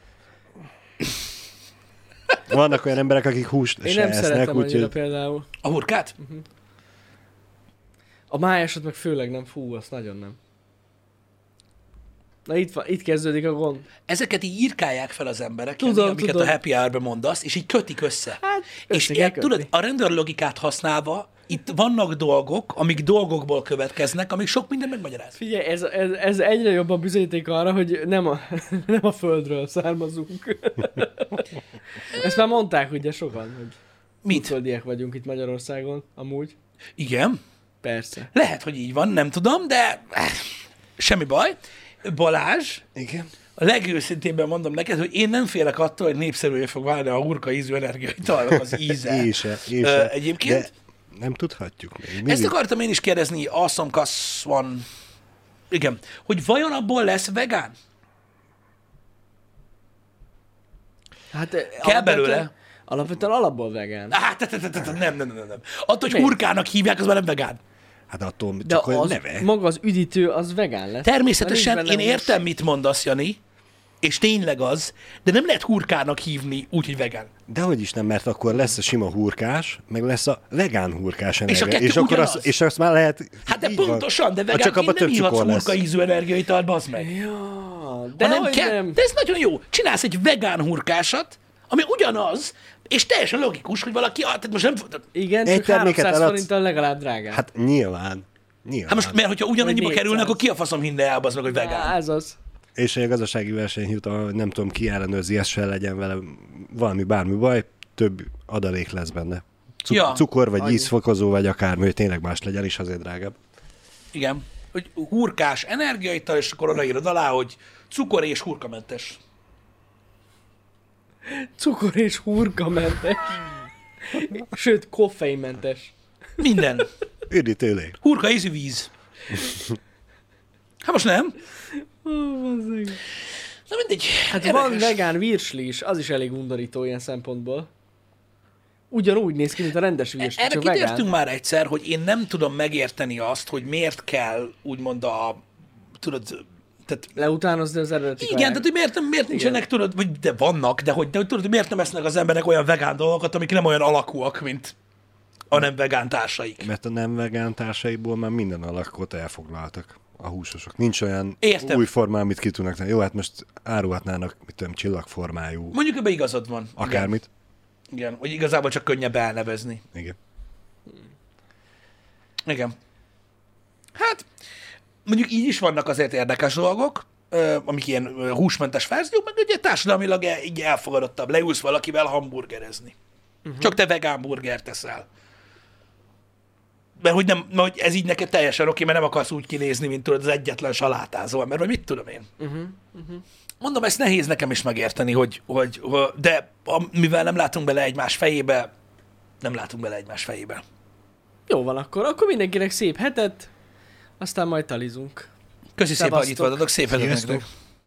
Vannak olyan emberek, akik húst Én se nem esznek, szeretem annyira úgyhogy... például. A hurkát? A májasot meg főleg nem, fú, azt nagyon nem. Na itt, van, itt kezdődik a gond. Ezeket így írkálják fel az emberek, Tudom, Jani, amiket tudom. a happy hour-ben mondasz, és így kötik össze. Hát, és össze kell ilyen, kötni. tudod, a rendőrlogikát használva, itt vannak dolgok, amik dolgokból következnek, amik sok minden megmagyaráz. Figyelj, ez, ez, ez egyre jobban bizonyíték arra, hogy nem a, nem a földről származunk. Ezt már mondták ugye sokan, hogy Mit? földiek vagyunk itt Magyarországon, amúgy. Igen, Persze. lehet, hogy így van, nem tudom, de eh, semmi baj. Balázs, Igen. a legőszintébben mondom neked, hogy én nem félek attól, hogy népszerűvé fog válni a hurka ízű energiaitalnak az íze. Ése, Ö, ése. egyébként? De nem tudhatjuk még. Mindig. Ezt akartam én is kérdezni, Awesome Cuss One. Igen. Hogy vajon abból lesz vegán? Hát, Kell alapvetően- belőle? Alapvetően alapból vegán. Hát, te- te- te- te- nem, nem, nem, nem. Attól, hogy Miért? hurkának hívják, az már nem vegán. Hát attól De csak, hogy az, neve. maga az üdítő, az vegán lesz. Természetesen Mert én nincs benne értem, mit mondasz, Jani, és tényleg az, de nem lehet hurkának hívni úgy, hogy vegán. Dehogy is nem, mert akkor lesz a sima hurkás, meg lesz a vegán hurkás energia. kettő és, akkor ugyanaz. azt, és azt már lehet... Hát de így van. pontosan, de Ha csak vegánként abban nem több hívhatsz cukor lesz. hurka ízű energiaitalt, bazd meg. Ja, de De nem hogy kell, nem. de ez nagyon jó. Csinálsz egy vegán hurkásat, ami ugyanaz, és teljesen logikus, hogy valaki, ah, tehát most nem, Igen, Egy csak terméket háromszáz eladsz- forinttal legalább drágább. Hát nyilván. Nyilván. hát most, mert hogyha ugyanannyiba Vagy kerülnek, akkor négyszáz. ki a faszom hinne el, bazd meg, hogy vegán. Á, ez az. És egy gazdasági versenyhivatal, nem tudom ki ellenőrzi, ez se legyen vele valami bármi baj, több adalék lesz benne. Cuk- Ja. Cukor, vagy Annyi. ízfokozó, vagy akármi, hogy tényleg más legyen, és azért drágább. Igen. Hogy hurkás energiaital, és akkor odaírod alá, hogy cukor és hurkamentes. Cukor és hurkamentes. Sőt, koffeinmentes. Minden. Üdítőlé. Hurka ízű víz. Hát most nem. Ó, bazzeg. Na mindegy. Hát Érdekes. van vegán virsli is, az is elég undorító ilyen szempontból. Ugyanúgy néz ki, mint a rendes virsli, Erre csak kitértünk vegán. már egyszer, hogy én nem tudom megérteni azt, hogy miért kell úgymond a, tudod, tehát Leutánozni az eredeti igen, kaják. tehát hogy miért, nem, miért nincsenek, tudod, vagy de vannak, de hogy, de hogy tudod, hogy miért nem esznek az emberek olyan vegán dolgokat, amik nem olyan alakúak, mint a nem vegán társaik. Mert a nem vegán társaiból már minden alakot elfoglaltak a húsosok. Nincs olyan Értem. új forma, amit ki tudnak tenni. Jó, hát most árulhatnának, mit tudom, csillagformájú, Mondjuk ebben igazad van. akármit. Igen, igen, hogy igazából csak könnyebb elnevezni. Igen. Igen. Hát, mondjuk így is vannak azért érdekes dolgok, ö, amik ilyen ö, húsmentes verziók, meg ugye társadalmilag e- így elfogadottabb. Leülsz valakivel hamburgerezni. Uh-huh. Csak te vegán burgert teszel. Mert hogy, nem, mert hogy ez így neked teljesen oké, mert nem akarsz úgy kinézni, mint tudod az egyetlen salátázó, mert vagy mit tudom én. Uh-huh, uh-huh. Mondom, ezt nehéz nekem is megérteni, hogy, hogy, hogy de a, mivel nem látunk bele egymás fejébe, nem látunk bele egymás fejébe. Jó van akkor. Akkor mindenkinek szép hetet, aztán majd talizunk. Köszi szépen, hogy itt Szevasztok. voltatok, szép hetet Sziasztok. nektek.